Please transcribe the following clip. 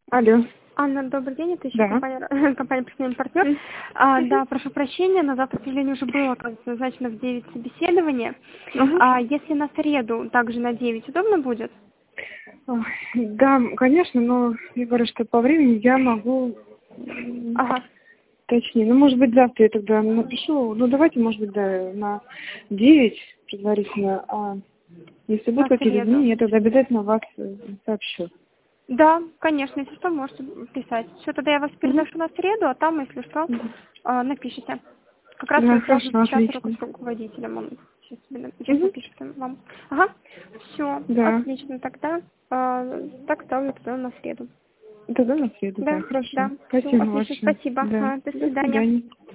Алло. Анна, добрый день, это еще Да. компания «Персональный партнер». Да, прошу прощения, на завтра, к сожалению, уже было, оказывается, назначено в 9 собеседование. Мгм. Если на среду также на 9 удобно будет? Ой, да, конечно, но я говорю, что по времени я могу Ага. точнее. Ну, может быть, завтра я тогда напишу. Ну, давайте, может быть, да, на 9 предварительно. А если будут На какие-то среду. изменения, я тогда обязательно вас сообщу. Да, конечно, если что, можете писать. Все, тогда я вас Угу. переношу на среду, а там, если что, напишите. Как раз Да, я сразу хорошо, сейчас только отлично. с руководителем, он сейчас Угу. напишет вам. Ага, все, Да. отлично, тогда так ставлю тогда на среду. Тогда на среду, да, Да, хорошо. да, все, Спасибо отлично, большое. спасибо. Да. До До свидания. свидания.